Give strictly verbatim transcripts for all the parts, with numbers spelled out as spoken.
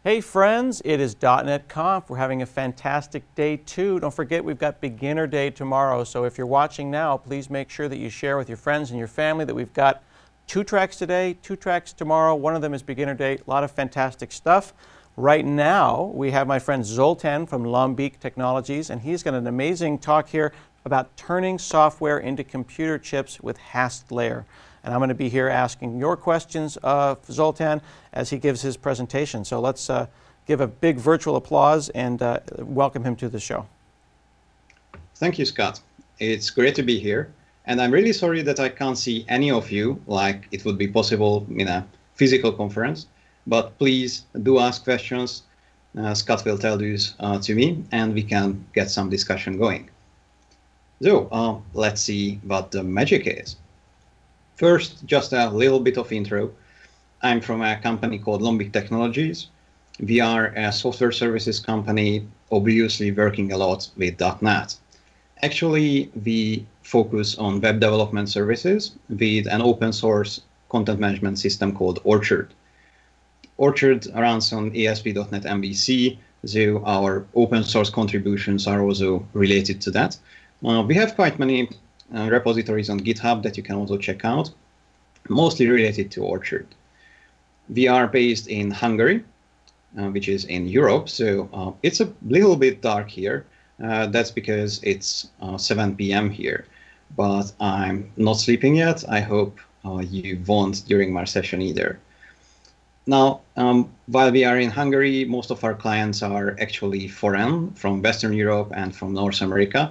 Hey friends, it is .dot net Conf. We're having a fantastic day too. Don't forget we've got Beginner Day tomorrow, so if you're watching now, please make sure that you share with your friends and your family that we've got two tracks today, two tracks tomorrow. One of them is Beginner Day. A lot of fantastic stuff. Right now, we have my friend Zoltan from Lombic Technologies, and he's got an amazing talk here about turning software into computer chips with HasLayer. And I'm going to be here asking your questions of Zoltan as he gives his presentation. So let's uh, give a big virtual applause and uh, welcome him to the show. Thank you, Scott. It's great to be here. And I'm really sorry that I can't see any of you like it would be possible in a physical conference. But please do ask questions. Uh, Scott will tell these uh, to me, and we can get some discussion going. So uh, let's see what the magic is. First, just a little bit of intro. I'm from a company called Lombic Technologies. We are a software services company, obviously working a lot with .dot net. Actually, we focus on web development services with an open source content management system called Orchard. Orchard runs on A S P dot net M V C, so our open source contributions are also related to that. Uh, we have quite many Uh, repositories on GitHub that you can also check out, mostly related to Orchard. We are based in Hungary, uh, which is in Europe, so uh, it's a little bit dark here. Uh, that's because it's uh, seven p m here, but I'm not sleeping yet. I hope uh, you won't during my session either. Now, um, while we are in Hungary, most of our clients are actually foreign, from Western Europe and from North America.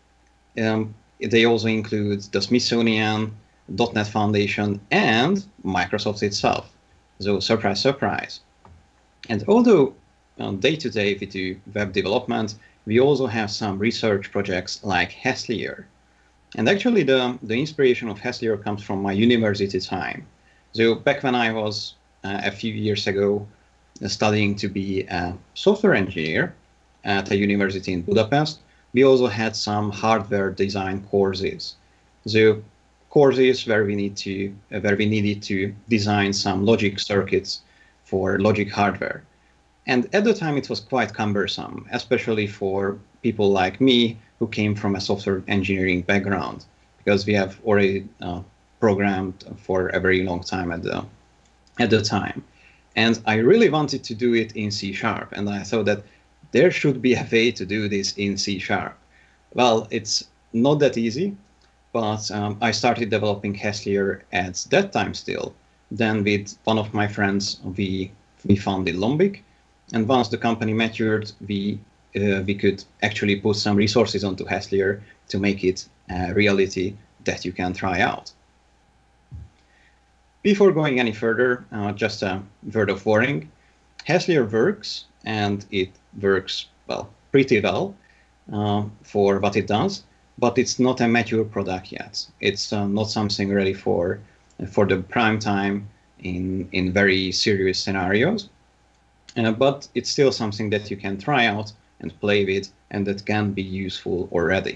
Um, They also include the Smithsonian, .dot net Foundation, and Microsoft itself. So surprise, surprise. And although um, day-to-day we do web development, we also have some research projects like HasLayer. And actually the, the inspiration of HasLayer comes from my university time. So back when I was uh, a few years ago uh, studying to be a software engineer at a university in Budapest, we also had some hardware design courses. So courses where we need to uh, where we needed to design some logic circuits for logic hardware. And at the time it was quite cumbersome, especially for people like me who came from a software engineering background, because we have already uh, programmed for a very long time at the at the time. And I really wanted to do it in C sharp, and I thought that there should be a way to do this in C sharp. Well, it's not that easy, but um, I started developing HasLayer at that time still. Then with one of my friends, we, we founded Lombic. And once the company matured, we, uh, we could actually put some resources onto HasLayer to make it a reality that you can try out. Before going any further, uh, just a word of warning. HasLayer works, and it works, well, pretty well uh, for what it does, but it's not a mature product yet. It's uh, not something ready for for the prime time in, in very serious scenarios, uh, but it's still something that you can try out and play with, and that can be useful already.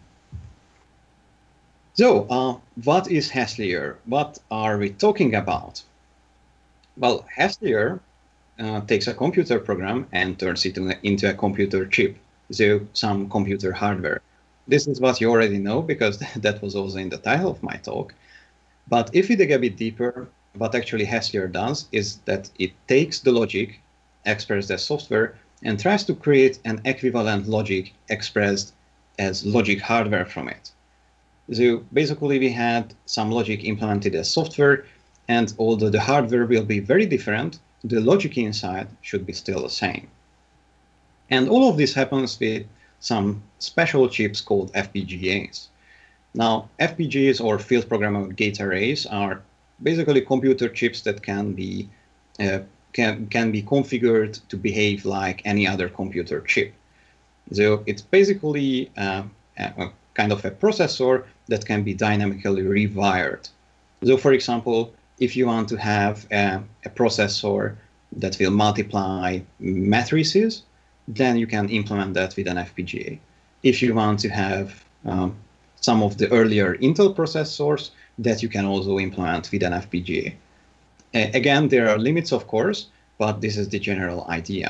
So, uh, what is HasLayer? What are we talking about? Well, HasLayer Uh, takes a computer program and turns it into a computer chip, so some computer hardware. This is what you already know, because that was also in the title of my talk. But if we dig a bit deeper, what actually HasLayer does is that it takes the logic expressed as software and tries to create an equivalent logic expressed as logic hardware from it. So basically we had some logic implemented as software, and although the hardware will be very different, the logic inside should be still the same. And all of this happens with some special chips called F P G As. Now, F P G As, or field programmable gate arrays, are basically computer chips that can be uh, can, can be configured to behave like any other computer chip. So it's basically uh, a, a kind of a processor that can be dynamically rewired. So for example, if you want to have a, a processor that will multiply matrices, then you can implement that with an F P G A. If you want to have um, some of the earlier Intel processors, that you can also implement with an F P G A. Uh, again, there are limits, of course, but this is the general idea.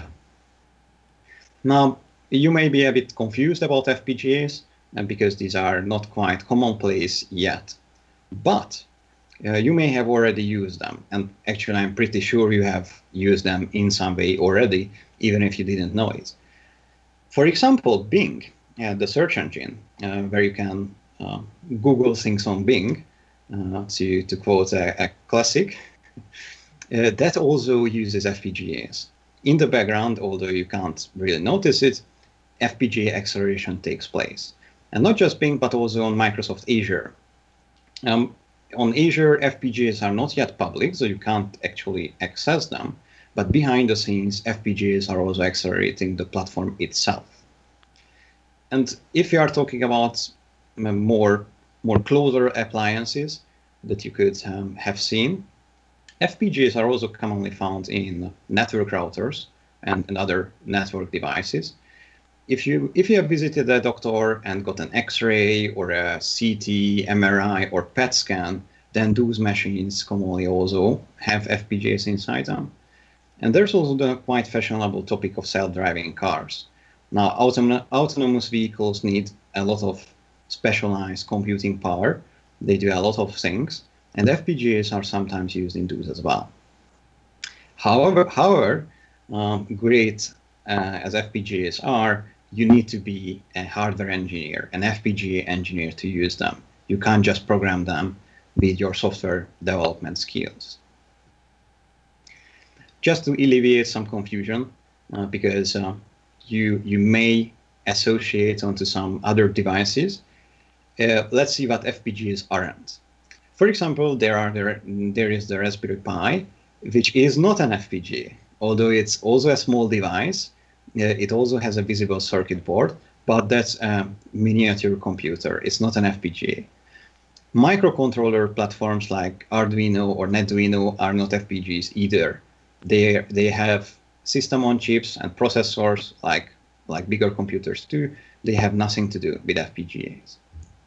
Now, you may be a bit confused about F P G As, and because these are not quite commonplace yet, but uh, you may have already used them, and actually I'm pretty sure you have used them in some way already, even if you didn't know it. For example, Bing, uh, the search engine, uh, where you can uh, Google things on Bing, uh, to, to quote a, a classic, uh, that also uses F P G As. In the background, although you can't really notice it, F P G A acceleration takes place. And not just Bing, but also on Microsoft Azure. Um, on Azure, F P G As are not yet public, so you can't actually access them. But behind the scenes, F P G As are also accelerating the platform itself. And if you are talking about more, more closer appliances that you could um, have seen, F P G As are also commonly found in network routers and, and other network devices. If you, if you have visited a doctor and got an X-ray or a C T, M R I, or P E T scan, then those machines commonly also have F P G As inside them. And there's also the quite fashionable topic of self-driving cars. Now, autom autonomous vehicles need a lot of specialized computing power. They do a lot of things, and F P G As are sometimes used in those as well. However, however um, great uh, as F P G As are, you need to be a hardware engineer, an F P G A engineer to use them. You can't just program them with your software development skills. Just to alleviate some confusion, uh, because uh, you, you may associate onto some other devices, uh, let's see what F P G As aren't. For example, there, are, there, there is the Raspberry Pi, which is not an F P G A, although it's also a small device. Uh, it also has a visible circuit board, but that's a miniature computer. It's not an F P G A. Microcontroller platforms like Arduino or Neduino are not F P G As either. They, they have system on chips and processors like, like bigger computers too. They have nothing to do with F P G As.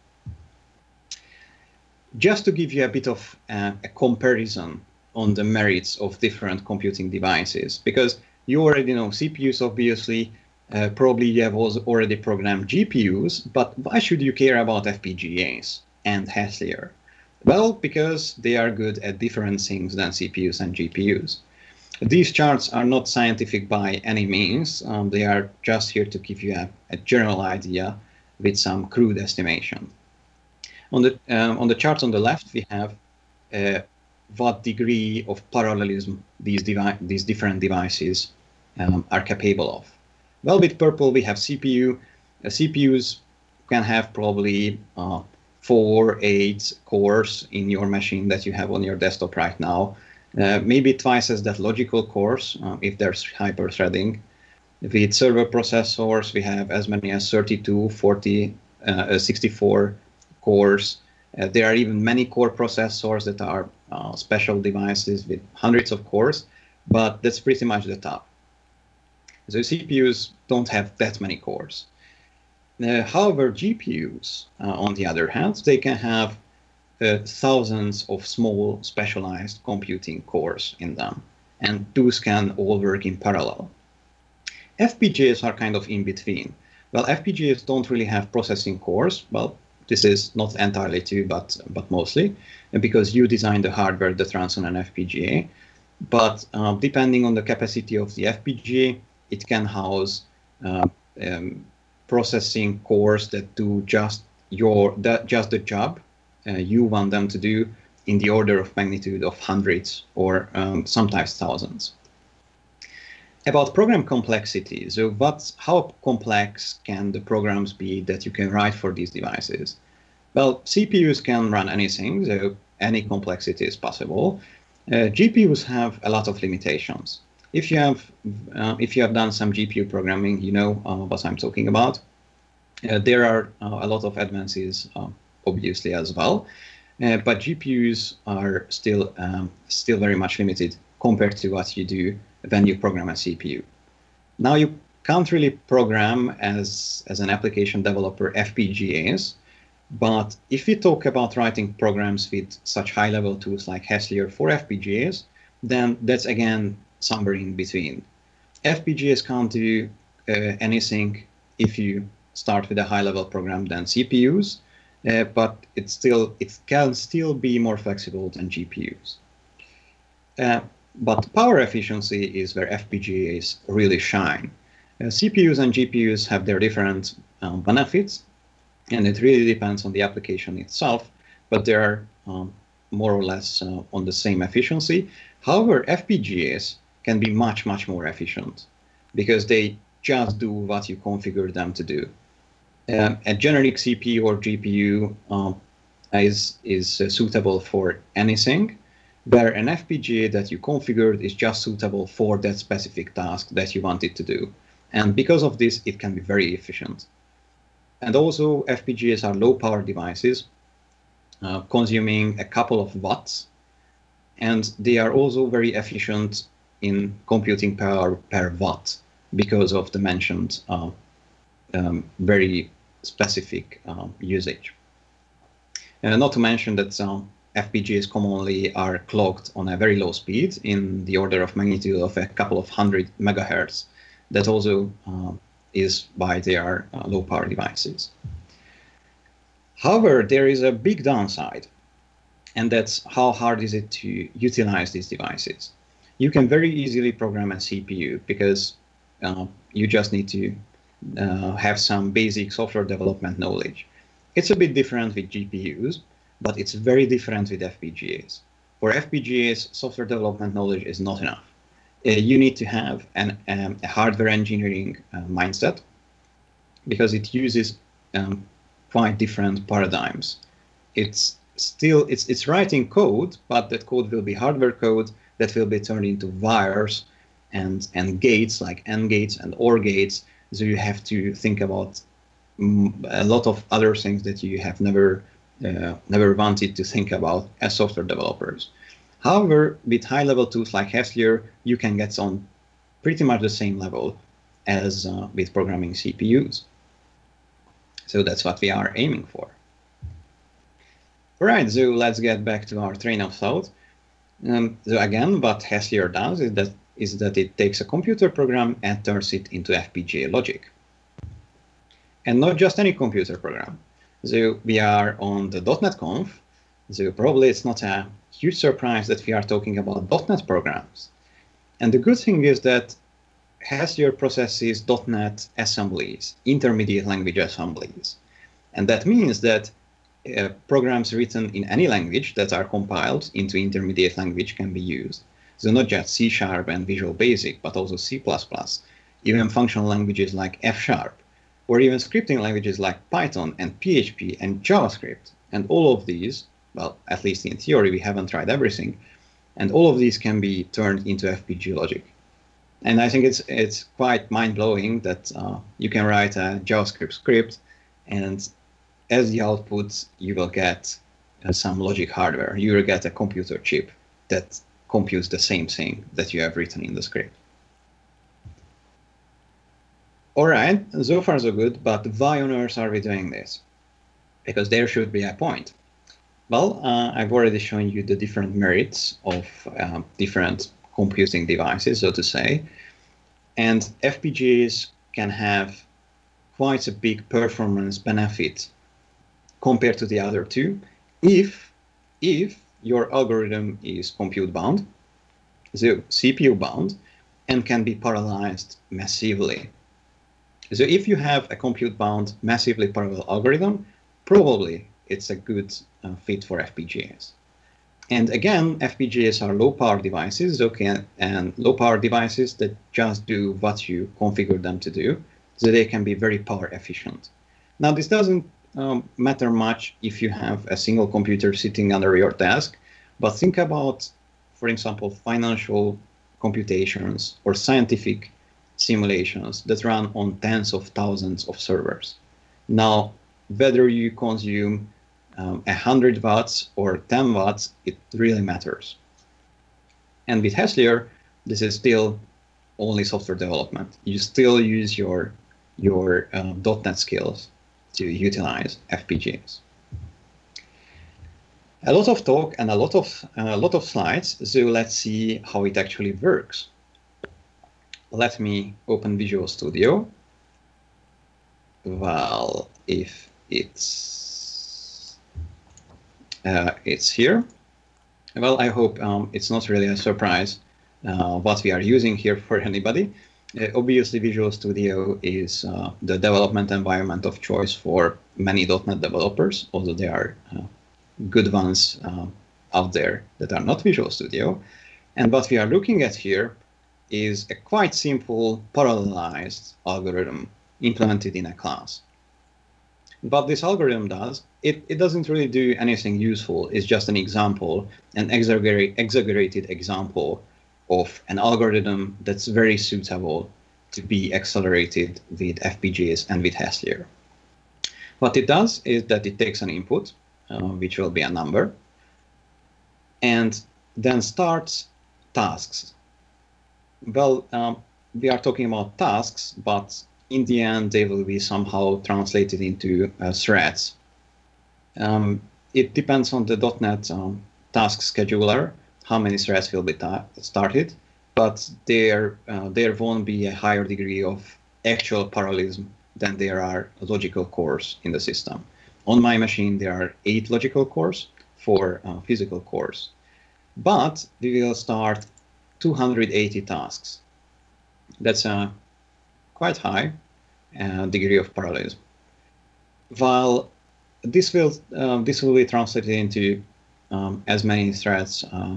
Just to give you a bit of uh, a comparison on the merits of different computing devices, because you already know C P Us, obviously, uh, probably you have also already programmed G P Us, but why should you care about F P G As and Haslier? Well, because they are good at different things than C P Us and G P Us. These charts are not scientific by any means. Um, they are just here to give you a, a general idea with some crude estimation. On the, um, on the chart on the left, we have uh, what degree of parallelism these, these different devices um, are capable of. Well, with purple, we have C P U. Uh, C P Us can have probably uh, four, eight cores in your machine that you have on your desktop right now. Uh, maybe twice as that logical cores, uh, if there's hyper-threading. With server processors, we have as many as thirty-two, forty, uh, sixty-four cores. Uh, there are even many core processors that are uh, special devices with hundreds of cores, but that's pretty much the top. So C P Us don't have that many cores. Uh, however, G P Us, uh, on the other hand, they can have uh, thousands of small specialized computing cores in them, and those can all work in parallel. F P G As are kind of in between. Well, F P G As don't really have processing cores. Well, this is not entirely true, but, but mostly, because you design the hardware that runs on an F P G A. But uh, depending on the capacity of the F P G A, it can house uh, um, processing cores that do just your that just the job uh, you want them to do, in the order of magnitude of hundreds or um, sometimes thousands. About program complexity, so what, how complex can the programs be that you can write for these devices? Well, C P Us can run anything, so any complexity is possible. Uh, G P Us have a lot of limitations. If you have, uh, if you have done some G P U programming, you know uh, what I'm talking about. Uh, there are uh, a lot of advances, uh, obviously, as well, uh, but G P Us are still um, still very much limited compared to what you do when you program a C P U. Now, you can't really program as, as an application developer F P G As, but if we talk about writing programs with such high-level tools like Haslier for F P G As, then that's again somewhere in between. F P G As can't do uh, anything if you start with a high-level program than C P Us, uh, but it still it can still be more flexible than G P Us. Uh, but power efficiency is where F P G As really shine. Uh, C P Us and G P Us have their different um, benefits, and it really depends on the application itself, but they are um, more or less uh, on the same efficiency. However, F P G As can be much, much more efficient because they just do what you configure them to do. Um, a generic C P U or G P U um, is, is uh, suitable for anything, where an F P G A that you configured is just suitable for that specific task that you want it to do. And because of this, it can be very efficient. And also, F P G As are low-power devices, uh, consuming a couple of watts, and they are also very efficient in computing power per watt because of the mentioned uh, um, very specific uh, usage. Uh, not to mention that uh, F P G As commonly are clocked on a very low speed in the order of magnitude of a couple of hundred megahertz. That also uh, is why they are uh, low power devices. However, there is a big downside, and that's how hard is it to utilize these devices. You can very easily program a C P U because uh, you just need to uh, have some basic software development knowledge. It's a bit different with G P Us, but it's very different with F P G As. For F P G As, software development knowledge is not enough. Uh, you need to have an, um, a hardware engineering uh, mindset because it uses um, quite different paradigms. It's still, it's, it's writing code, but that code will be hardware code that will be turned into wires and, and gates like AND gates and OR gates. So you have to think about mm, a lot of other things that you have never, uh, never wanted to think about as software developers. However, with high-level tools like Heslier, you can get on pretty much the same level as uh, with programming C P Us. So that's what we are aiming for. All right, so let's get back to our train of thought. Um, so again, what Heslier does is that, is that it takes a computer program and turns it into F P G A logic. And not just any computer program. So we are on the .NET Conf, so probably it's not a huge surprise that we are talking about .NET programs. And the good thing is that Heslier processes .NET assemblies, intermediate language assemblies. And that means that uh, programs written in any language that are compiled into intermediate language can be used. So not just C Sharp and Visual Basic, but also C plus plus, even functional languages like F Sharp, or even scripting languages like Python and P H P and JavaScript. And all of these, well, at least in theory, we haven't tried everything, and all of these can be turned into F P G A logic. And I think it's it's quite mind-blowing that uh, you can write a JavaScript script, and as the output, you will get uh, some logic hardware. You will get a computer chip that computes the same thing that you have written in the script. All right, so far so good, but why on earth are we doing this? Because there should be a point. Well, uh, I've already shown you the different merits of uh, different computing devices, so to say. And F P G As can have quite a big performance benefit compared to the other two if, if your algorithm is compute bound, so C P U bound, and can be parallelized massively. So if you have a compute bound, massively parallel algorithm, probably it's a good uh, fit for F P G As. And again, F P G As are low-power devices, okay, and low-power devices that just do what you configure them to do, so they can be very power efficient. Now, this doesn't um, matter much if you have a single computer sitting under your desk, but think about, for example, financial computations or scientific simulations that run on tens of thousands of servers. Now, whether you consume um, one hundred watts or ten watts, it really matters. And with Heslier, this is still only software development. You still use your, your um, .NET skills to utilize F P G As. A lot of talk and a lot of, uh, a lot of slides, so let's see how it actually works. let me open Visual Studio. Well, if it's uh, it's here. Well, I hope um, it's not really a surprise uh, what we are using here for anybody. Uh, obviously, Visual Studio is uh, the development environment of choice for many dot net developers, although there are uh, good ones uh, out there that are not Visual Studio. And what we are looking at here is a quite simple parallelized algorithm implemented in a class. What this algorithm does, it, it doesn't really do anything useful. It's just an example, an exaggerate, exaggerated example of an algorithm that's very suitable to be accelerated with F P G As and with Hasleur. What it does is that it takes an input, uh, which will be a number, and then starts tasks. Well, um, we are talking about tasks, but in the end, they will be somehow translated into uh, threads. Um, it depends on the dot net um, task scheduler, how many threads will be started, but there, uh, there won't be a higher degree of actual parallelism than there are logical cores in the system. On my machine, there are eight logical cores, four uh, physical cores. But we will start two hundred eighty tasks. That's a quite high uh, degree of parallelism. While this will uh, this will be translated into um, as many threads uh,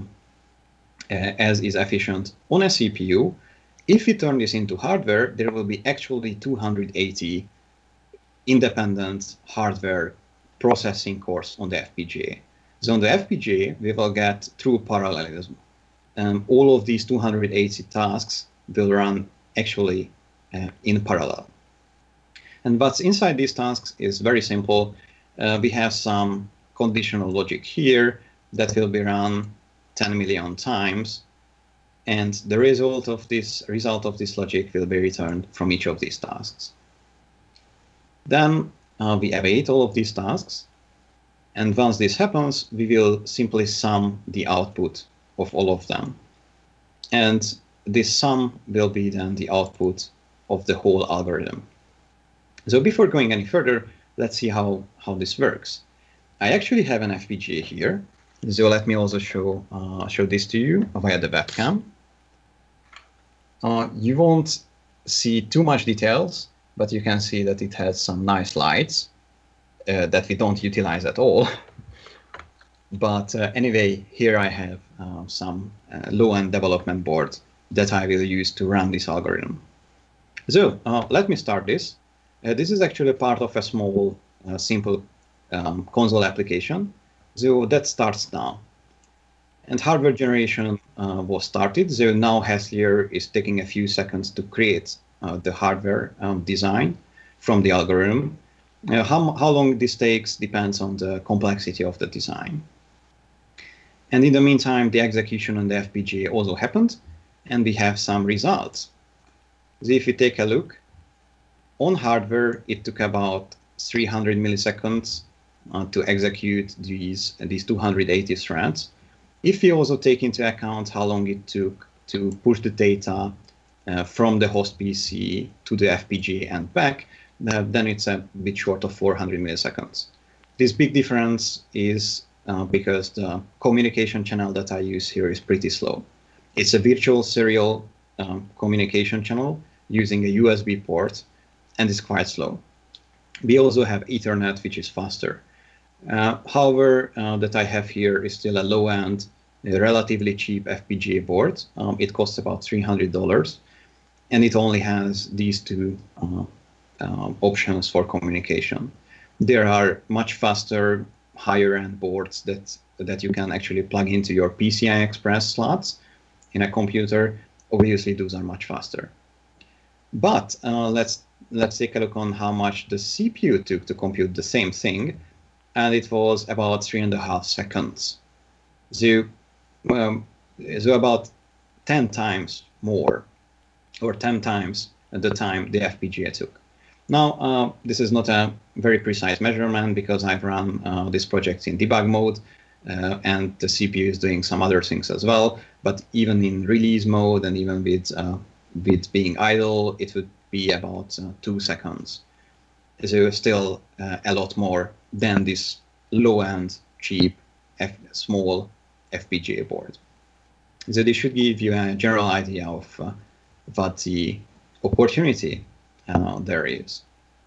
as is efficient on a C P U, if we turn this into hardware, there will be actually two hundred eighty independent hardware processing cores on the F P G A. So on the F P G A, we will get true parallelism. Um, all of these two hundred eighty tasks will run actually uh, in parallel. And what's inside these tasks is very simple. Uh, we have some conditional logic here that will be run ten million times, and the result of this result of this logic will be returned from each of these tasks. Then uh, we await all of these tasks, and once this happens, we will simply sum the output of all of them. And this sum will be then the output of the whole algorithm. So before going any further, let's see how, how this works. I actually have an F P G A here. So let me also show, uh, show this to you via the webcam. Uh, you won't see too much details, but you can see that it has some nice lights uh, that we don't utilize at all. But uh, anyway, here I have uh, some uh, low-end development board that I will use to run this algorithm. So uh, let me start this. Uh, this is actually part of a small, uh, simple um, console application. So that starts now. And hardware generation uh, was started. So now Hasleur is taking a few seconds to create uh, the hardware um, design from the algorithm. Uh, how, how long this takes depends on the complexity of the design. And in the meantime, the execution on the F P G A also happened, and we have some results. So if you take a look, on hardware, it took about three hundred milliseconds uh, to execute these, these two hundred eighty threads. If we also take into account how long it took to push the data uh, from the host P C to the F P G A and back, uh, then it's a bit short of four hundred milliseconds. This big difference is uh, because the communication channel that I use here is pretty slow. It's a virtual serial um, communication channel using a U S B port, and it's quite slow. We also have Ethernet, which is faster. Uh, however, uh, that I have here is still a low-end, a relatively cheap F P G A board. Um, it costs about three hundred dollars, and it only has these two uh, uh, options for communication. There are much faster, higher-end boards that, that you can actually plug into your P C I Express slots in a computer. Obviously, those are much faster. But uh, let's, let's take a look on how much the C P U took to compute the same thing. And it was about three and a half seconds. So, um, so about ten times more, or ten times the time the F P G A took. Now, uh, this is not a very precise measurement because I've run uh, this project in debug mode, uh, and the C P U is doing some other things as well. But even in release mode and even with uh, with being idle, it would be about uh, two seconds. So still uh, a lot more than this low-end, cheap, F small F P G A board. So this should give you a general idea of uh, what the opportunity uh, there is.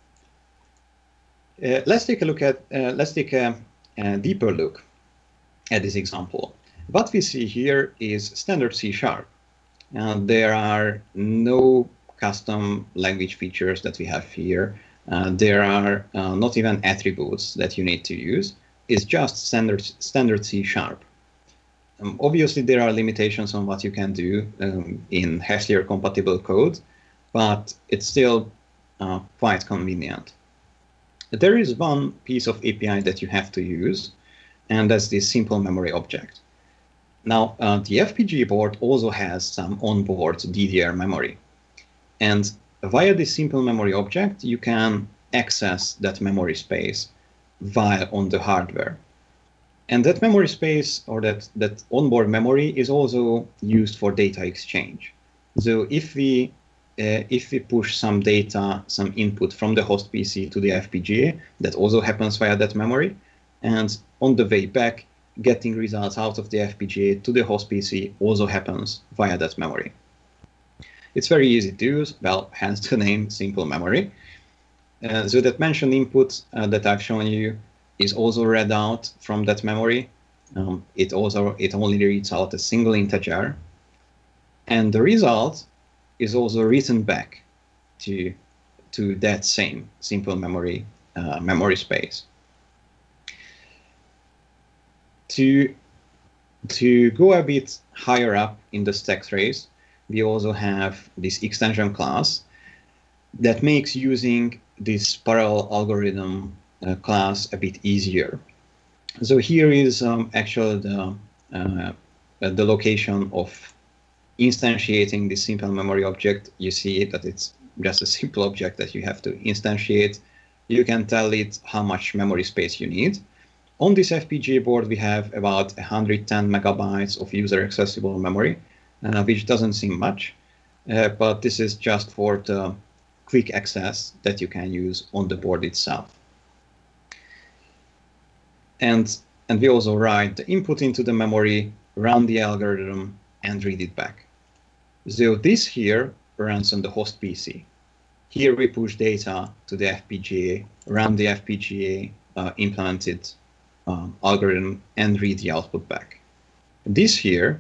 Uh, let's take a look at, uh, let's take a, a deeper look at this example. What we see here is standard C sharp. Uh, there are no custom language features that we have here. Uh, there are uh, not even attributes that you need to use. It's just standard, standard C sharp. Um, obviously, there are limitations on what you can do um, in Hasleur compatible code, but it's still uh, quite convenient. There is one piece of A P I that you have to use, and that's the simple memory object. Now, uh, the F P G A board also has some onboard D D R memory. And via this simple memory object, you can access that memory space while on the hardware. And that memory space, or that, that onboard memory, is also used for data exchange. So if we Uh, if we push some data, some input from the host P C to the F P G A, that also happens via that memory. And on the way back, getting results out of the F P G A to the host P C also happens via that memory. It's very easy to use, well, hence the name simple memory. Uh, so that mentioned input uh, that I've shown you is also read out from that memory. Um, it also it only reads out a single integer. And the result is also written back to, to that same simple memory uh, memory space. To, to go a bit higher up in the stack trace, we also have this extension class that makes using this parallel algorithm uh, class a bit easier. So here is um, actually the, uh, the location of instantiating this simple memory object. You see that it's just a simple object that you have to instantiate. You can tell it how much memory space you need. On this F P G A board, we have about one hundred ten megabytes of user accessible memory, uh, which doesn't seem much, uh, but this is just for the quick access that you can use on the board itself. And, and we also write the input into the memory, run the algorithm, and read it back. So this here runs on the host P C. Here we push data to the F P G A, run the F P G A uh, implemented um, algorithm, and read the output back. This here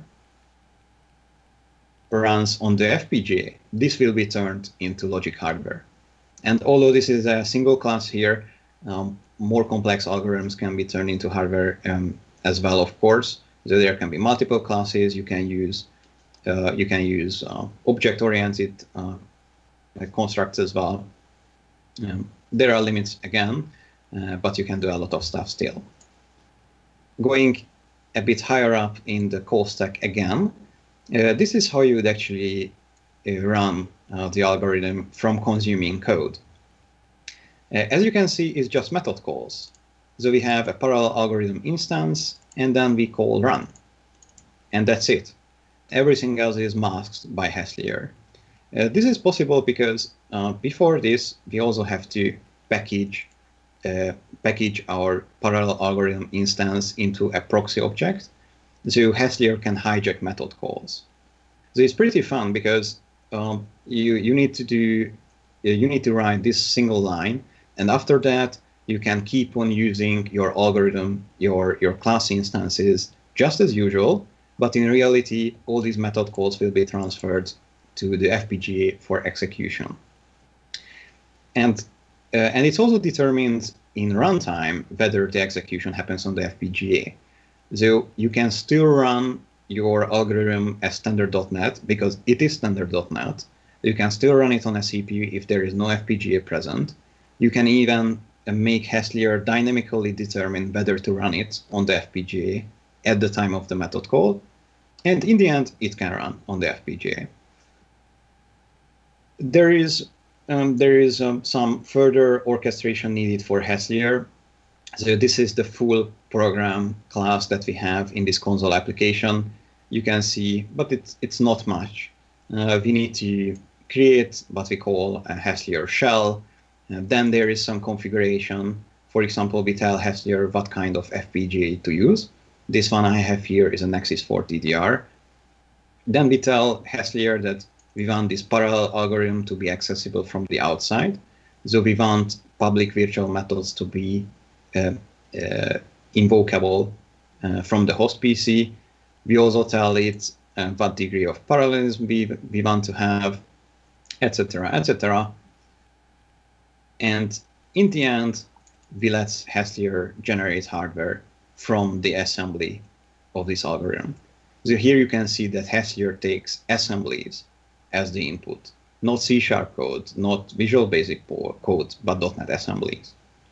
runs on the F P G A. This will be turned into logic hardware. And although this is a single class here, um, more complex algorithms can be turned into hardware um, as well, of course. So there can be multiple classes. You can use uh, you can use uh, object-oriented uh, constructs as well. Um, there are limits again, uh, but you can do a lot of stuff still. Going a bit higher up in the call stack again, uh, this is how you would actually uh, run uh, the algorithm from consuming code. Uh, as you can see, it's just method calls. So we have a parallel algorithm instance, and then we call run. And that's it. Everything else is masked by Hasleur. Uh, this is possible because uh, before this, we also have to package uh, package our parallel algorithm instance into a proxy object, so Hasleur can hijack method calls. So it's pretty fun because um, you you need to do you need to write this single line, and after that you can keep on using your algorithm, your your class instances just as usual, but in reality all these method calls will be transferred to the F P G A for execution. And uh, and it's also determined in runtime whether the execution happens on the F P G A. So you can still run your algorithm as standard dot net because it is standard dot net. You can still run it on a C P U if there is no F P G A present. You can even uh, make Hasleur dynamically determine whether to run it on the F P G A at the time of the method call. And in the end, it can run on the F P G A. There is um, there is um, some further orchestration needed for Hasleur. So this is the full program class that we have in this console application. You can see, but it's it's not much. uh, we need to create what we call a Haslier shell. Uh, then there is some configuration. For example, we tell Haslier what kind of F P G A to use. This one I have here is a Nexus four D D R. Then we tell Haslier that we want this parallel algorithm to be accessible from the outside. So we want public virtual methods to be uh, uh, invocable uh, from the host P C. We also tell it uh, what degree of parallelism we, we want to have, et cetera, et cetera. And in the end, we let Haslier generate hardware from the assembly of this algorithm. So here you can see that Haslier takes assemblies as the input, not C sharp code, not Visual Basic code, but .NET assemblies.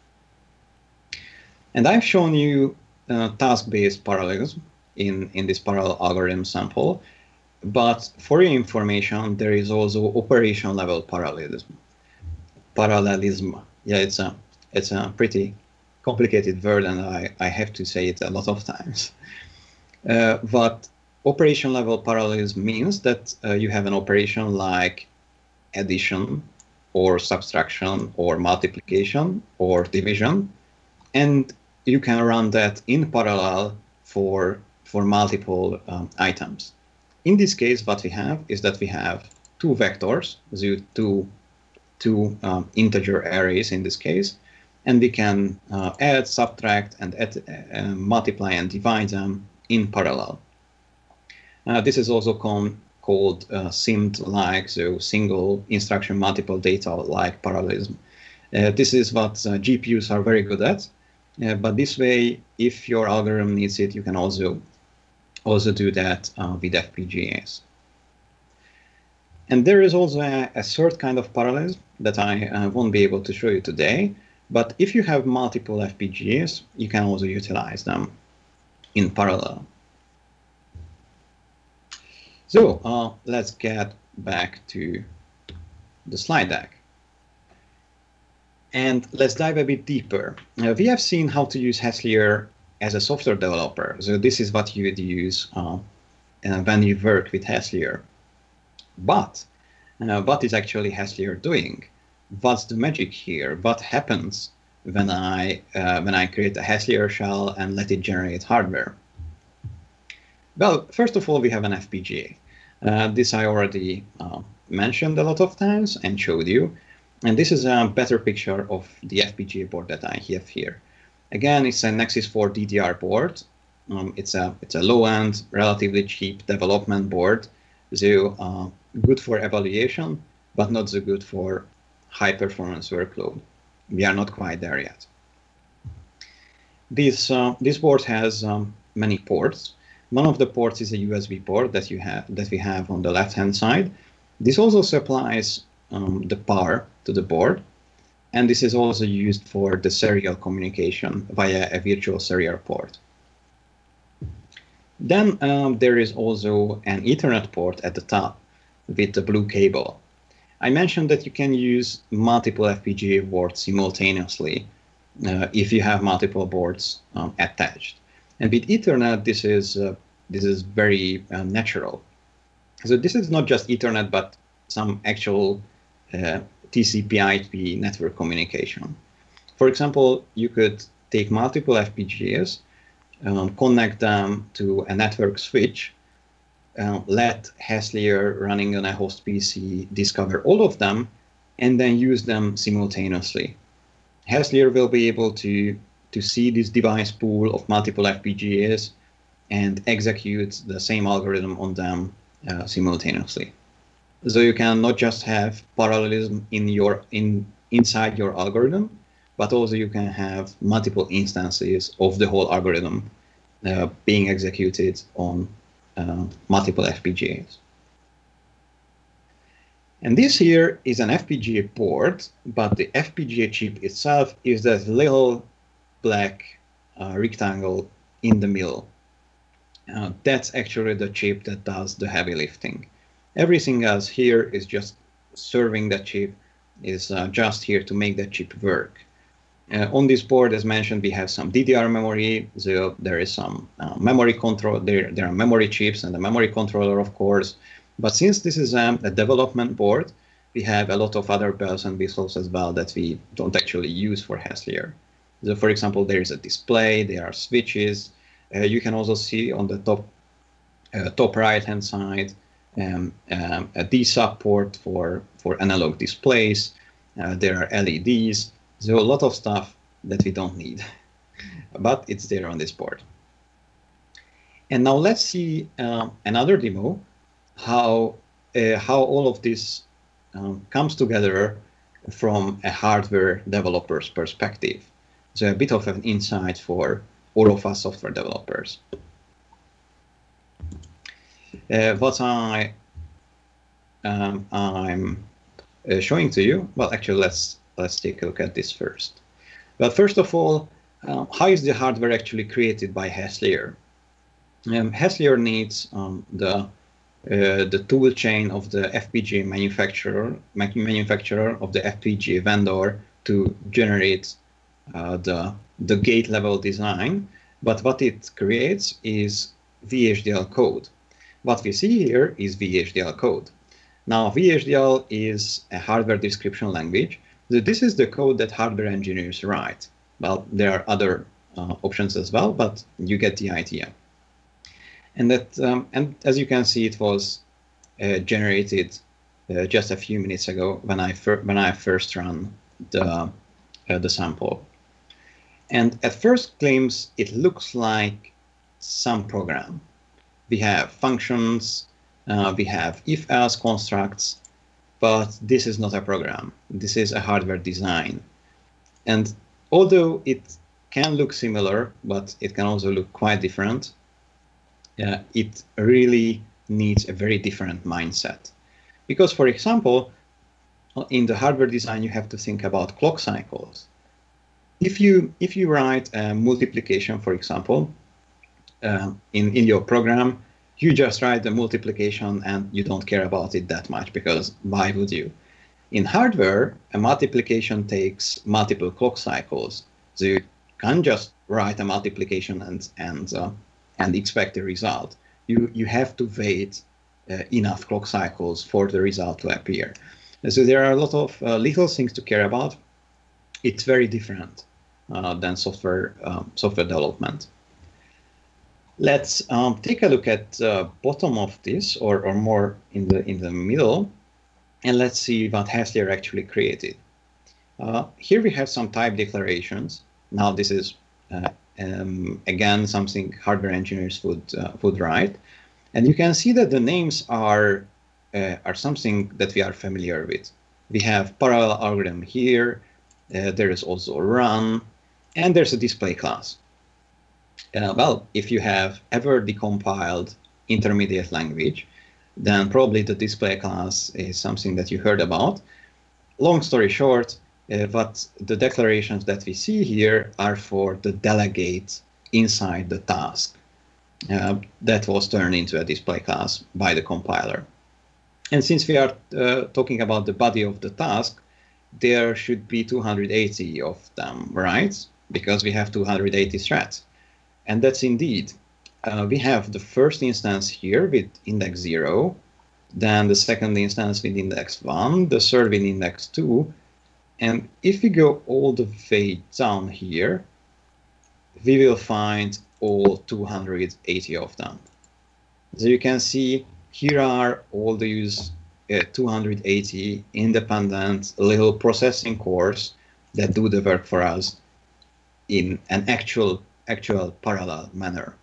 And I've shown you uh, task-based parallelism in, in this parallel algorithm sample, but for your information, there is also operation level parallelism. Parallelism, yeah, it's a, it's a pretty complicated word, and I, I have to say it a lot of times. Uh, but operation level parallelism means that uh, you have an operation like addition or subtraction or multiplication or division, and you can run that in parallel for, for multiple um, items. In this case, what we have is that we have two vectors, so two, two um, integer arrays in this case, and we can uh, add, subtract, and add, uh, multiply and divide them in parallel. Uh, this is also com called uh, S I M D-like, so single instruction multiple data-like parallelism. Uh, this is what uh, G P Us are very good at, uh, but this way, if your algorithm needs it, you can also, also do that uh, with F P G As. And there is also a, a third kind of parallelism that I uh, won't be able to show you today, but if you have multiple F P G As, you can also utilize them in parallel. So uh, let's get back to the slide deck. And let's dive a bit deeper. Uh, we have seen how to use Haslier as a software developer. So this is what you would use uh, uh, when you work with Haslier. But uh, what is actually Haslier doing? What's the magic here? What happens when I, uh, when I create a Haslier shell and let it generate hardware? Well, first of all, we have an F P G A. Uh, this I already uh, mentioned a lot of times and showed you. And this is a better picture of the F P G A board that I have here. Again, it's a Nexus four D D R board. Um, it's a it's a low-end, relatively cheap development board, so uh, good for evaluation, but not so good for high-performance workload. We are not quite there yet. This uh, this board has um, many ports. One of the ports is a U S B port that you have that we have on the left-hand side. This also supplies um, the power to the board, and this is also used for the serial communication via a virtual serial port. Then um, there is also an Ethernet port at the top with the blue cable. I mentioned that you can use multiple F P G A boards simultaneously uh, if you have multiple boards um, attached. And with Ethernet, this is uh, this is very uh, natural. So this is not just Ethernet, but some actual uh, T C P I P network communication. For example, you could take multiple F P G As, um, connect them to a network switch, uh, let Haslier running on a host P C discover all of them, and then use them simultaneously. Haslier will be able to to see this device pool of multiple F P G As and execute the same algorithm on them uh, simultaneously. So you can not just have parallelism in your in inside your algorithm, but also you can have multiple instances of the whole algorithm uh, being executed on uh, multiple F P G As. And this here is an F P G A board, but the F P G A chip itself is that little black uh, rectangle in the middle. Uh, that's actually the chip that does the heavy lifting. Everything else here is just serving that chip, is uh, just here to make that chip work. Uh, on this board, as mentioned, we have some D D R memory, so there is some uh, memory control, there, there are memory chips and the memory controller, of course. But since this is um, a development board, we have a lot of other bells and whistles as well that we don't actually use for Haslier. So for example, there is a display, there are switches. Uh, you can also see on the top uh, top right hand side um, um, a D sub port for, for analog displays. Uh, there are L E Ds. So a lot of stuff that we don't need, but it's there on this board. And now let's see uh, another demo, how, uh, how all of this um, comes together from a hardware developer's perspective. So a bit of an insight for all of us software developers. Uh, what I, um, I'm uh, showing to you, well, actually, let's, let's take a look at this first. But first of all, uh, how is the hardware actually created by Haslier? Um, Haslier needs um, the uh, the tool chain of the F P G A manufacturer, manufacturer of the F P G A vendor to generate uh, the the gate level design. But what it creates is V H D L code. What we see here is V H D L code. Now V H D L is a hardware description language. So this is the code that hardware engineers write. Well, there are other uh, options as well, but you get the idea. And that, um, and as you can see, it was uh, generated uh, just a few minutes ago when I when I first ran the uh, the sample. And at first glimpse, it looks like some program. We have functions, uh, we have if-else constructs, but this is not a program. This is a hardware design. And although it can look similar, but it can also look quite different. Uh, it really needs a very different mindset. Because, for example, in the hardware design, you have to think about clock cycles. If you, if you write a multiplication, for example, uh, in, in your program, you just write the multiplication and you don't care about it that much, because why would you? In hardware, a multiplication takes multiple clock cycles. So you can't just write a multiplication and, and uh, and expect the result. You, you have to wait uh, enough clock cycles for the result to appear. So there are a lot of uh, little things to care about. It's very different uh, than software, um, software development. Let's um, take a look at the bottom of this, or, or more in the, in the middle, and let's see what Haslier actually created. Uh, here we have some type declarations. Now this is uh, Um, again, something hardware engineers would uh, would write, and you can see that the names are uh, are something that we are familiar with. We have parallel algorithm here. Uh, there is also run, and there's a display class. Uh, well, if you have ever decompiled intermediate language, then probably the display class is something that you heard about. Long story short. Uh, but the declarations that we see here are for the delegate inside the task. Uh, that was turned into a display class by the compiler. And since we are uh, talking about the body of the task, there should be two hundred eighty of them, right? Because we have two hundred eighty threads. And that's indeed. Uh, we have the first instance here with index zero, then the second instance with index one, the third with index two. And if we go all the way down here, we will find all two hundred eighty of them. So you can see here are all these uh, two hundred eighty independent little processing cores that do the work for us in an actual, actual parallel manner.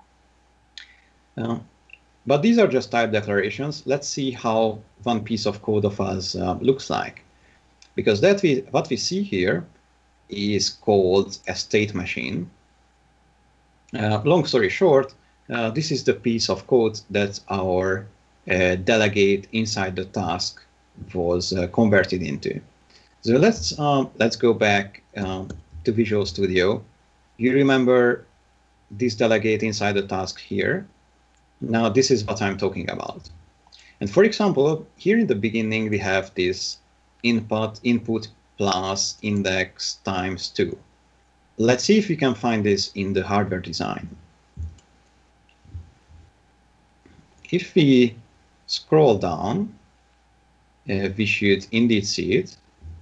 Uh, but these are just type declarations. Let's see how one piece of code of us uh, looks like. Because that we, what we see here is called a state machine. Uh, long story short, uh, this is the piece of code that our uh, delegate inside the task was uh, converted into. So let's um, let's go back um, to Visual Studio. You remember this delegate inside the task here. Now this is what I'm talking about. And for example, here in the beginning we have this input input plus index times two. Let's see if we can find this in the hardware design. If we scroll down, uh, we should indeed see it.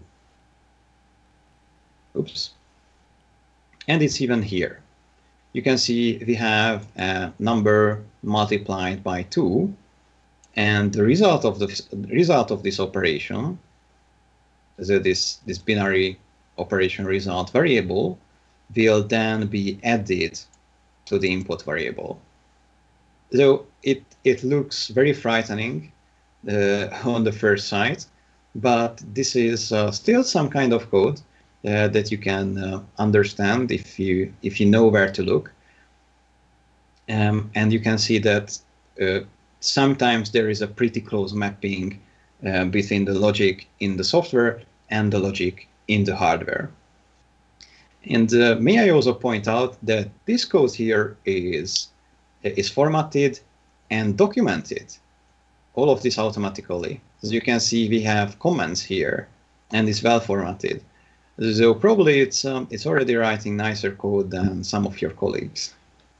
Oops. And it's even here. You can see we have a number multiplied by two, and the result of the result of this operation, so this this binary operation result variable, will then be added to the input variable. So it it looks very frightening uh, on the first sight, but this is uh, still some kind of code Uh, that you can uh, understand if you if you know where to look, um, and you can see that uh, sometimes there is a pretty close mapping uh, between the logic in the software and the logic in the hardware. And uh, may I also point out that this code here is is formatted and documented, all of this automatically. As you can see, we have comments here, and it's well formatted. So probably it's um, it's already writing nicer code than some of your colleagues.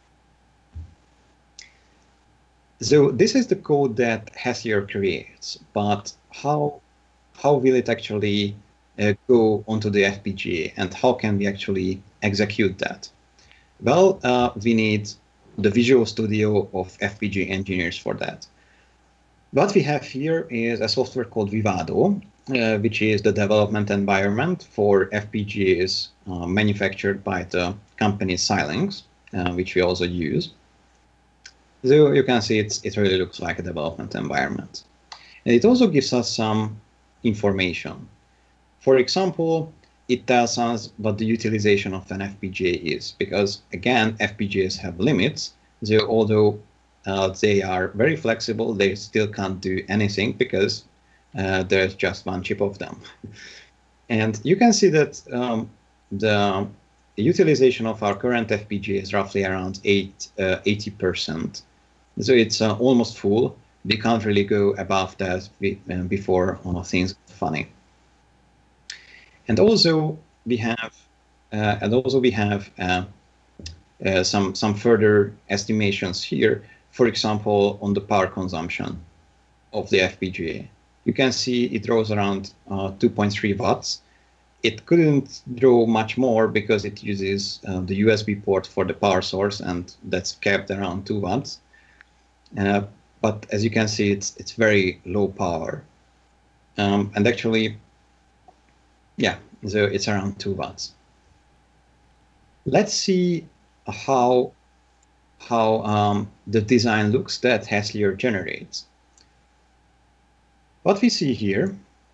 So this is the code that Heslier creates, but how how will it actually uh, go onto the F P G A, and how can we actually execute that? Well, uh, we need the Visual Studio of F P G A engineers for that. What we have here is a software called Vivado, Uh, which is the development environment for F P G As uh, manufactured by the company Xilinx, uh, which we also use. So you can see it's, it really looks like a development environment. And it also gives us some information. For example, it tells us what the utilization of an F P G A is, because again, F P G As have limits. So although uh, they are very flexible, they still can't do anything because Uh, there's just one chip of them. And you can see that um, the utilization of our current F P G A is roughly around eight, uh, eighty percent. So it's uh, almost full. We can't really go above that uh, before uh, things get funny. And also we have, uh, and also we have uh, uh, some some further estimations here. For example, on the power consumption of the F P G A. You can see it draws around uh, two point three watts. It couldn't draw much more because it uses uh, the U S B port for the power source, and that's kept around two watts. Uh, but as you can see, it's it's very low power. Um, and actually, yeah, so it's around two watts. Let's see how, how um, the design looks that Heslier generates. What we see here,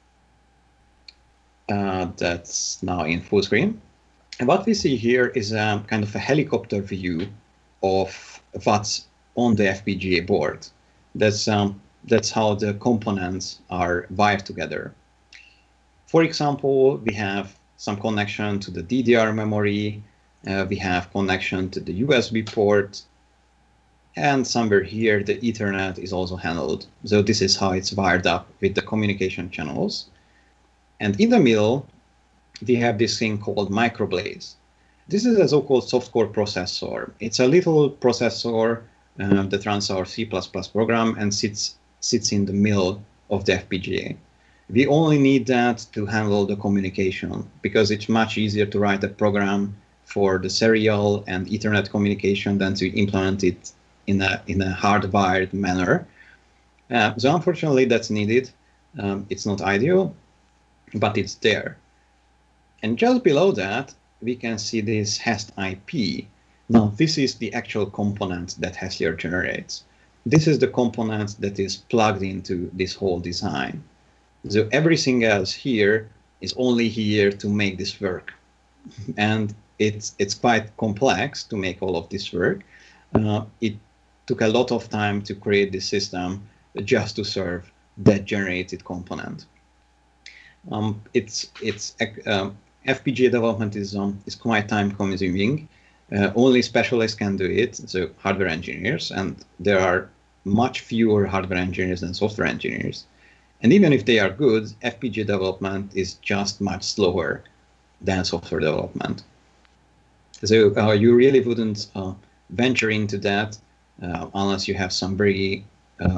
uh, that's now in full screen. And what we see here is a kind of a helicopter view of what's on the F P G A board. That's, um, that's how the components are wired together. For example, we have some connection to the D D R memory. Uh, we have connection to the U S B port. And somewhere here, the Ethernet is also handled. So this is how it's wired up with the communication channels. And in the middle, we have this thing called MicroBlaze. This is a so-called soft-core processor. It's a little processor uh, that runs our C plus plus program and sits, sits in the middle of the F P G A. We only need that to handle the communication because it's much easier to write a program for the serial and Ethernet communication than to implement it in a, in a hardwired manner. Uh, so unfortunately, that's needed. Um, it's not ideal, but it's there. And just below that, we can see this Hest I P. Now, this is the actual component that Heslier generates. This is the component that is plugged into this whole design. So everything else here is only here to make this work. And it's, it's quite complex to make all of this work. Uh, it took a lot of time to create this system just to serve that generated component. Um, it's, it's, uh, F P G A development is, um, is quite time consuming. Uh, only specialists can do it, so hardware engineers, and there are much fewer hardware engineers than software engineers. And even if they are good, F P G A development is just much slower than software development. So uh, you really wouldn't uh, venture into that uh, unless you have some very uh,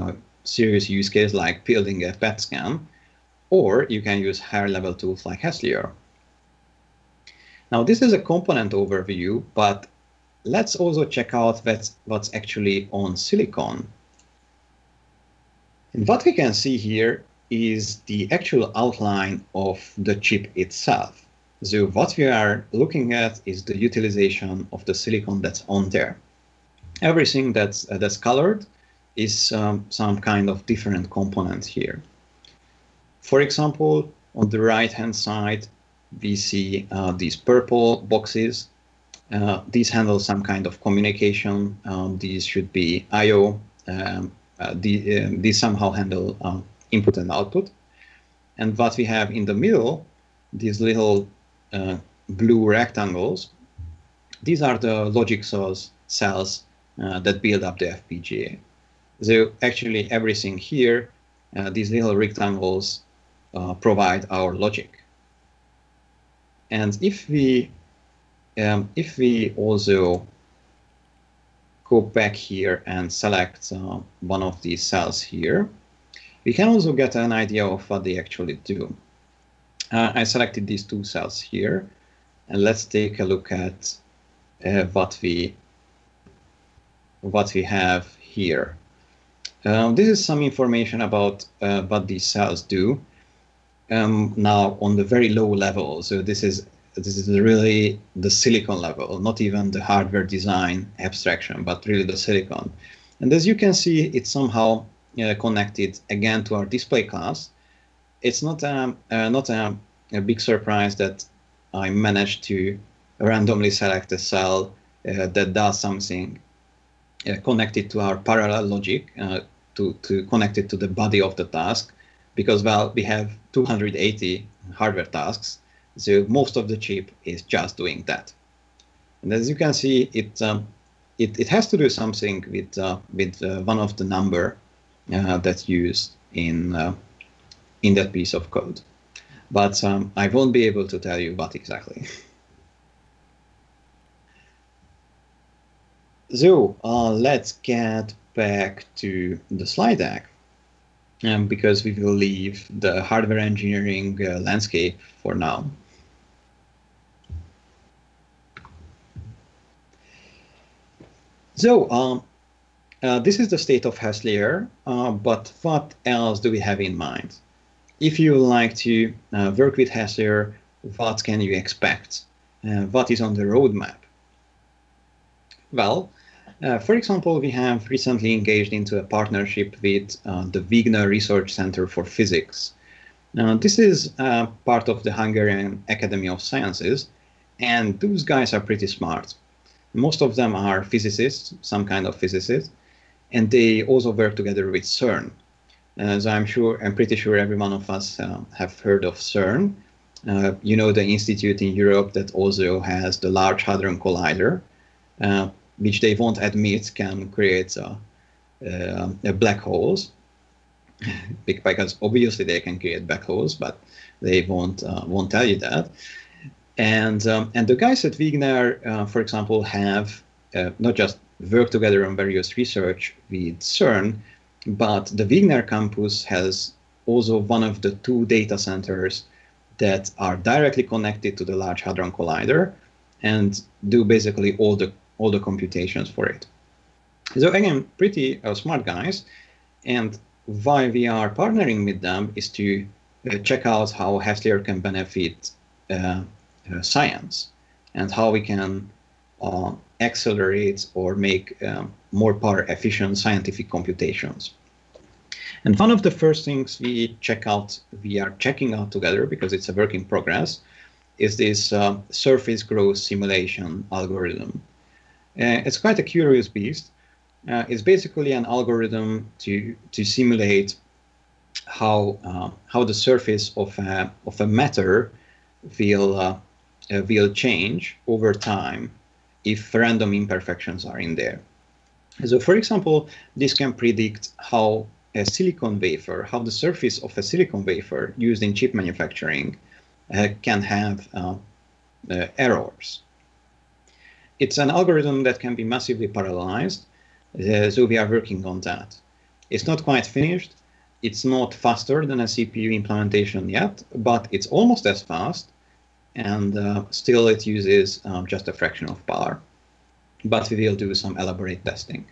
serious use case like building a P E T scan, or you can use higher level tools like Heslier. Now, this is a component overview, but let's also check out what's, what's actually on silicon. And what we can see here is the actual outline of the chip itself. So what we are looking at is the utilization of the silicon that's on there. Everything that's, uh, that's colored is um, some kind of different component here. For example, on the right-hand side, we see uh, these purple boxes. Uh, these handle some kind of communication. Um, these should be I O. Um, uh, the, uh, these somehow handle um, input and output. And what we have in the middle, these little uh, blue rectangles, these are the logic cells, cells uh, that build up the F P G A. So actually everything here, uh, these little rectangles uh, provide our logic. And if we um, if we also go back here and select uh, one of these cells here, we can also get an idea of what they actually do. Uh, I selected these two cells here, and let's take a look at uh, what we what we have here. Um, this is some information about uh, what these cells do. Um, now on the very low level, so this is this is really the silicon level, not even the hardware design abstraction, but really the silicon. And as you can see, it's somehow uh, connected again to our display class. It's not um, uh, not a, a big surprise that I managed to randomly select a cell uh, that does something uh, connected to our parallel logic, uh, to to connect it to the body of the task. Because, well, we have two hundred eighty hardware tasks, so most of the chip is just doing that. And as you can see, it um, it, it has to do something with uh, with uh, one of the number uh, that's used in uh, in that piece of code. But um, I won't be able to tell you what exactly. So uh, let's get back to the slide deck. Um, because we will leave the hardware engineering uh, landscape for now. So um, uh, this is the state of Heslier, uh, but what else do we have in mind? If you like to uh, work with Heslier, what can you expect? Uh, what is on the roadmap? Well, Uh, for example, we have recently engaged into a partnership with uh, the Wigner Research Center for Physics. Now, this is uh, part of the Hungarian Academy of Sciences, and those guys are pretty smart. Most of them are physicists, some kind of physicists, and they also work together with CERN. As I'm sure, I'm pretty sure every one of us uh, have heard of CERN. Uh, you know, the institute in Europe that also has the Large Hadron Collider, uh, which they won't admit can create uh, uh, black holes, because obviously they can create black holes, but they won't uh, won't tell you that. And um, and the guys at Wigner, uh, for example, have uh, not just worked together on various research with CERN, but the Wigner campus has also one of the two data centers that are directly connected to the Large Hadron Collider and do basically all the all the computations for it. So again, pretty uh, smart guys. And why we are partnering with them is to uh, check out how Heslier can benefit uh, uh, science and how we can uh, accelerate or make um, more power efficient scientific computations. And one of the first things we check out, we are checking out together because it's a work in progress, is this uh, surface growth simulation algorithm. Uh, it's quite a curious beast. Uh, it's basically an algorithm to to simulate how uh, how the surface of a of a matter will uh, uh, will change over time if random imperfections are in there. So, for example, this can predict how a silicon wafer, how the surface of a silicon wafer used in chip manufacturing uh, can have uh, uh, errors. It's an algorithm that can be massively parallelized, uh, so we are working on that. It's not quite finished. It's not faster than a C P U implementation yet, but it's almost as fast, and uh, still it uses um, just a fraction of power. But we will do some elaborate testing.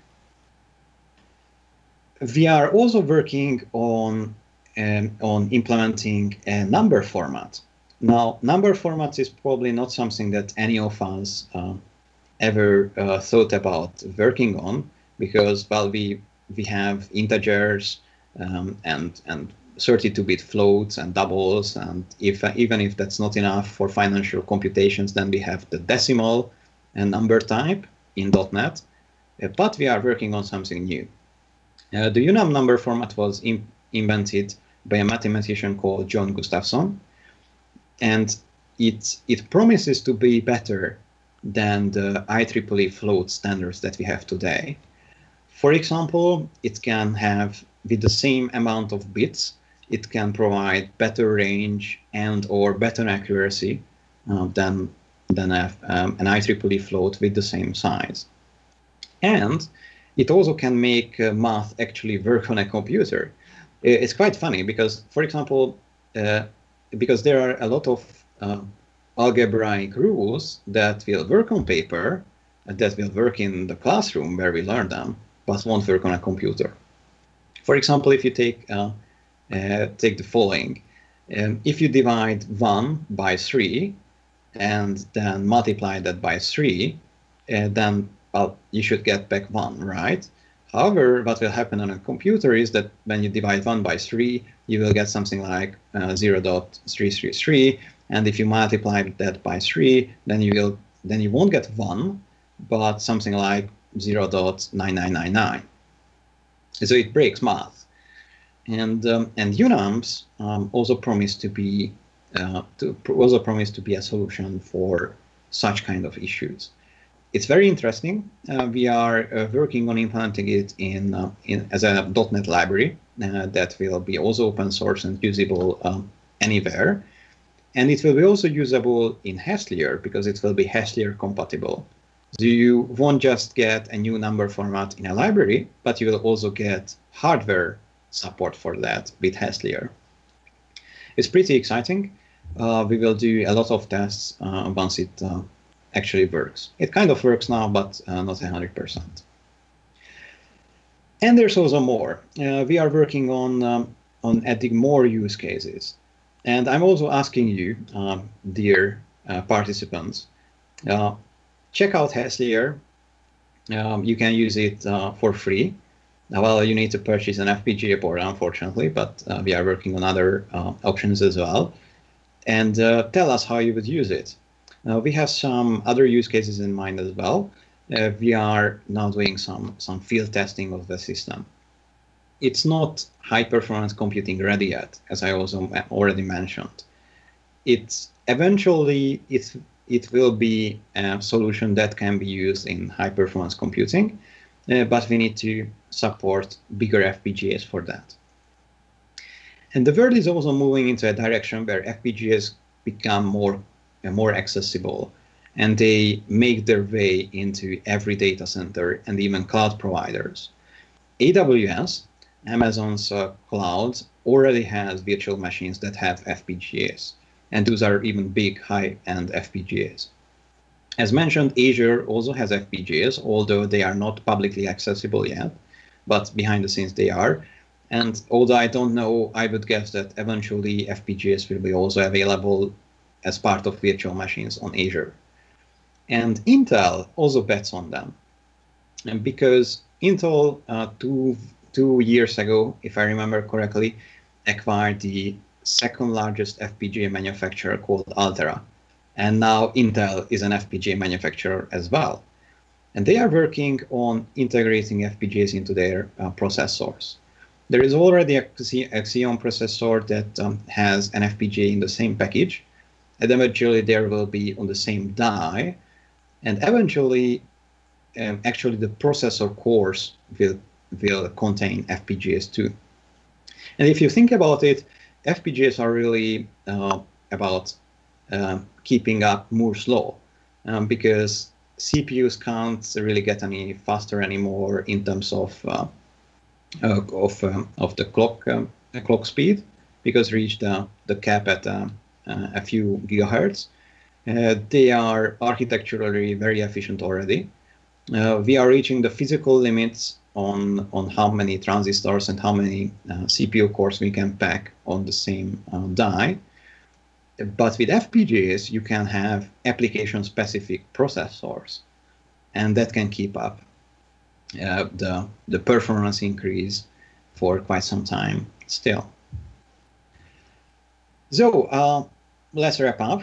We are also working on, um, on implementing a number format. Now, number format is probably not something that any of us uh, ever uh, thought about working on, because, well, we, we have integers um, and, and thirty-two bit floats and doubles, and if, uh, even if that's not enough for financial computations, then we have the decimal and number type in dot net, uh, but we are working on something new. Uh, the UNAM number format was in, invented by a mathematician called John Gustafson, and it, it promises to be better than the I triple E float standards that we have today. For example, it can have, with the same amount of bits, it can provide better range and or better accuracy uh, than, than a, um, an I triple E float with the same size. And it also can make uh, math actually work on a computer. It's quite funny because, for example, uh, because there are a lot of uh, algebraic rules that will work on paper, uh, that will work in the classroom where we learn them, but won't work on a computer. For example, if you take uh, uh, take the following, um, if you divide one by three and then multiply that by three, uh, then well, you should get back one, right? However, what will happen on a computer is that when you divide one by three, you will get something like uh, zero point three three three, and if you multiply that by three, then you will then you won't get one, but something like zero point nine nine nine nine. So it breaks math, and um, and UNAMs um, also promise to be uh, to also promise to be a solution for such kind of issues. It's very interesting. Uh, we are uh, working on implementing it in, uh, in as a dot net library uh, that will be also open source and usable um, anywhere. And it will be also usable in Haslyer because it will be Haslyer compatible. So you won't just get a new number format in a library, but you will also get hardware support for that with Haslyer. It's pretty exciting. Uh, we will do a lot of tests uh, once it uh, actually works. It kind of works now, but uh, not one hundred percent. And there's also more. Uh, we are working on, um, on adding more use cases. And I'm also asking you, um, dear uh, participants, uh, check out Haslyer. Um, you can use it uh, for free. Uh, well, you need to purchase an F P G A board, unfortunately, but uh, we are working on other uh, options as well. And uh, tell us how you would use it. Uh, we have some other use cases in mind as well. Uh, we are now doing some, some field testing of the system. It's not high-performance computing ready yet, as I also already mentioned. It's eventually, it's, it will be a solution that can be used in high-performance computing, uh, but we need to support bigger F P G As for that. And the world is also moving into a direction where F P G As become more and more accessible, and they make their way into every data center and even cloud providers. A W S, Amazon's uh, cloud, already has virtual machines that have F P G As, and those are even big, high-end F P G As. As mentioned, Azure also has F P G As, although they are not publicly accessible yet, but behind the scenes they are. And although I don't know, I would guess that eventually F P G As will be also available as part of virtual machines on Azure. And Intel also bets on them. And because Intel, uh, two, two years ago, if I remember correctly, acquired the second largest F P G A manufacturer called Altera. And now Intel is an F P G A manufacturer as well. And they are working on integrating F P G As into their uh, processors. There is already a Xeon processor that um, has an F P G A in the same package. And eventually there will be on the same die, and eventually, um, actually the processor cores will, will contain F P G As too. And if you think about it, F P G As are really uh, about uh, keeping up Moore's law, um, because C P Us can't really get any faster anymore in terms of uh, uh, of um, of the clock um, clock speed, because reached uh, the cap at uh, uh, a few gigahertz. Uh, they are architecturally very efficient already. Uh, we are reaching the physical limits on on how many transistors and how many uh, C P U cores we can pack on the same uh, die. But with F P G As, you can have application-specific processors, and that can keep up uh, the the performance increase for quite some time still. So uh, let's wrap up.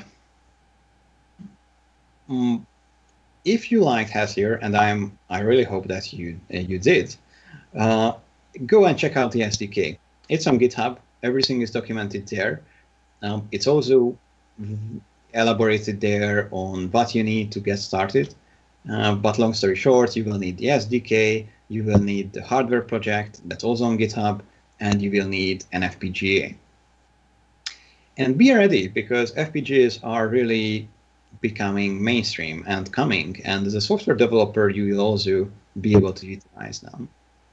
Um, if you liked Haslier, and I'm I really hope that you uh, you did, uh, go and check out the S D K. It's on GitHub. Everything is documented there. Um, it's also elaborated there on what you need to get started. Uh, but long story short, you will need the S D K, you will need the hardware project that's also on GitHub, and you will need an F P G A. And be ready, because F P G As are really becoming mainstream and coming. And as a software developer, you will also be able to utilize them.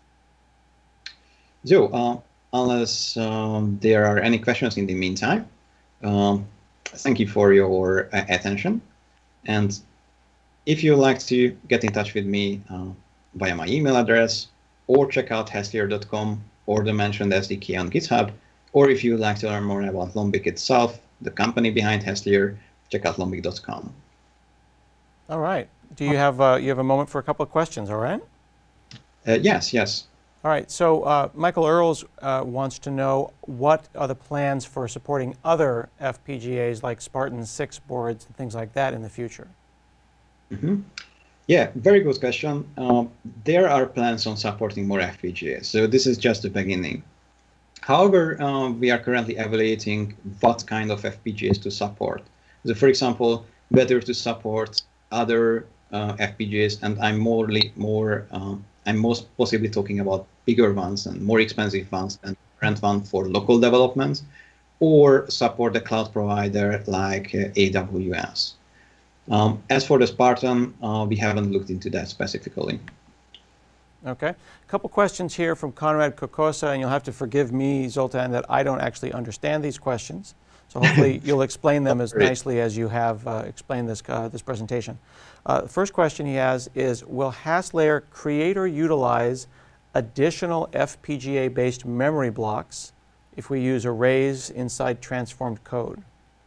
So, uh, unless um, there are any questions in the meantime, um, thank you for your uh, attention. And if you'd like to get in touch with me uh, via my email address, or check out haslier dot com or the mentioned S D K on GitHub, or if you'd like to learn more about Lombic itself, the company behind Haslier, check out lombic dot com. All right. Do you have uh, you have a moment for a couple of questions? All right. Uh, yes, yes. All right. So uh, Michael Earls uh, wants to know, what are the plans for supporting other F P G As like Spartan six boards and things like that in the future? Mm-hmm. Yeah, very good question. Um, there are plans on supporting more F P G As, so this is just the beginning. However, um, we are currently evaluating what kind of F P G As to support. So, for example, whether to support other uh, F P G As, and I'm more, more um, I'm most possibly talking about bigger ones and more expensive ones and current one for local development, or support the cloud provider like uh, A W S. Um, as for the Spartan, uh, we haven't looked into that specifically. Okay. A couple questions here from Conrad Kokosa, and you'll have to forgive me, Zoltan, that I don't actually understand these questions. So hopefully you'll explain them as nicely as you have uh, explained this, uh, this presentation. Uh, the first question he has is, will Haslier create or utilize additional F P G A-based memory blocks if we use arrays inside transformed code?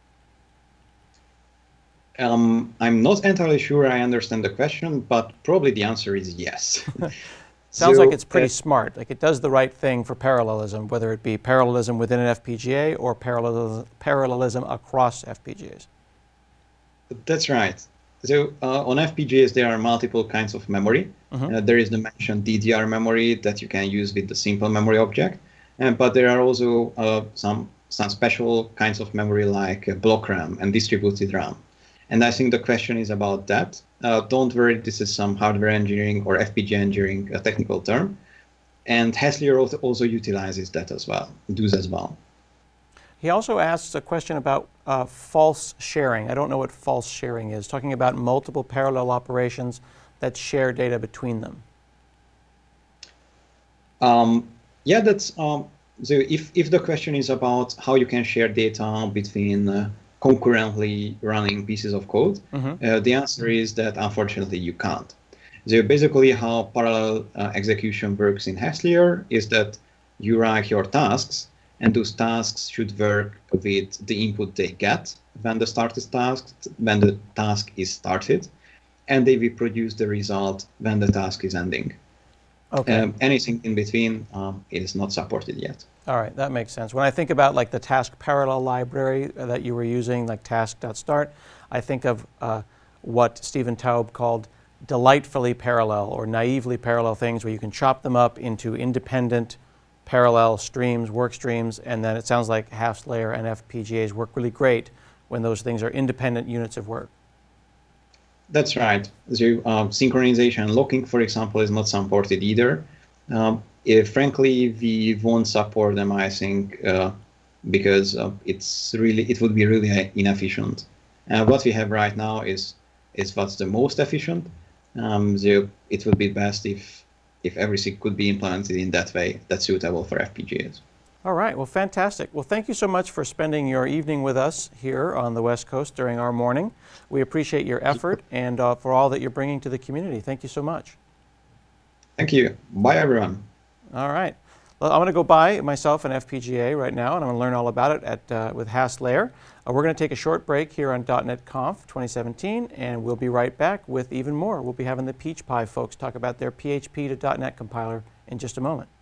Um, I'm not entirely sure I understand the question, but probably the answer is yes. Sounds so, like it's pretty uh, smart. Like it does the right thing for parallelism, whether it be parallelism within an F P G A or parallelism, parallelism across F P G As. That's right. So uh, on F P G As, there are multiple kinds of memory. Mm-hmm. uh, there is the mentioned D D R memory that you can use with the simple memory object, uh, but there are also uh, some, some special kinds of memory like uh, block RAM and distributed RAM. And I think the question is about that. Uh, don't worry, this is some hardware engineering or F P G A engineering a technical term. And Haslier also utilizes that as well, does as well. He also asks a question about uh, false sharing. I don't know what false sharing is, talking about multiple parallel operations that share data between them. Um, yeah, that's, um, so if, if the question is about how you can share data between uh, concurrently running pieces of code, mm-hmm. uh, the answer is that unfortunately you can't. So basically how parallel uh, execution works in Haslier is that you write your tasks, and those tasks should work with the input they get when the start is tasked, when the task is started, and they will produce the result when the task is ending. Okay. Um, anything in between um, is not supported yet. All right, that makes sense. When I think about like the task parallel library that you were using, like task.start, I think of uh, what Stephen Taub called delightfully parallel or naively parallel things, where you can chop them up into independent parallel streams, work streams, and then it sounds like Haslier and F P G As work really great when those things are independent units of work. That's right. So um, synchronization and locking, for example, is not supported either. Um, if, frankly, we won't support them, I think, uh, because uh, it's really it would be really inefficient. Uh, what we have right now is is what's the most efficient. Um, so it would be best if if everything could be implemented in that way that's suitable for F P G As. All right, well, fantastic. Well, thank you so much for spending your evening with us here on the West Coast during our morning. We appreciate your effort and uh, for all that you're bringing to the community. Thank you so much. Thank you. Bye, everyone. All right. Well, I'm going to go buy myself an F P G A right now, and I'm going to learn all about it at, uh, with Hassler. Uh, we're going to take a short break here on .dot net Conf twenty seventeen, and we'll be right back with even more. We'll be having the Peach Pie folks talk about their P H P to .dot net compiler in just a moment.